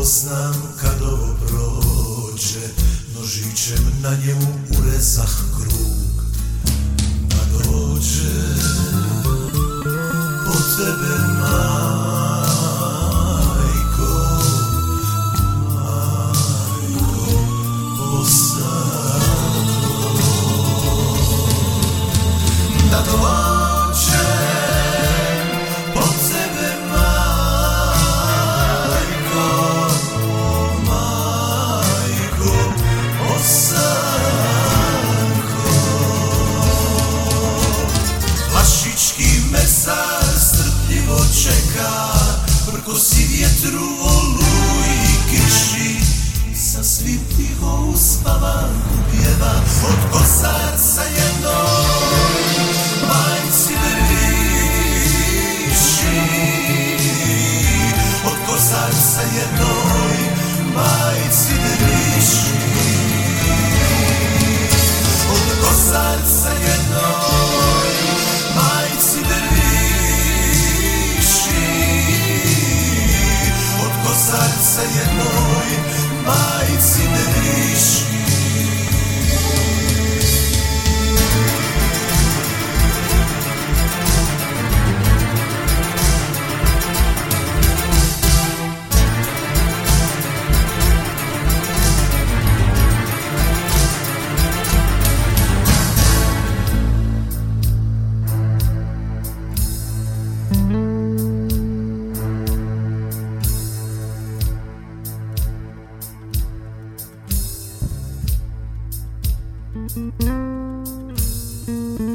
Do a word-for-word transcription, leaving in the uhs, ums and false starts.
Prepoznam kad ovo prođe, nožićem na njemu urezah krug. Da dođe po tebe majko, majko Bosanko. Da dođe po tebe majko, majko Bosanko. Vlašički mesar strpljivo čeka, prkosi vjetru, oluji i kiši, sa svim tiho uspavanku pjeva. Od Kosarca jednog majci drviši, od Kosarca jednoj majci drviši, od Kosarca jednoj majci drviši, od Kosarca jednoj majci drviši. Mm-hmm.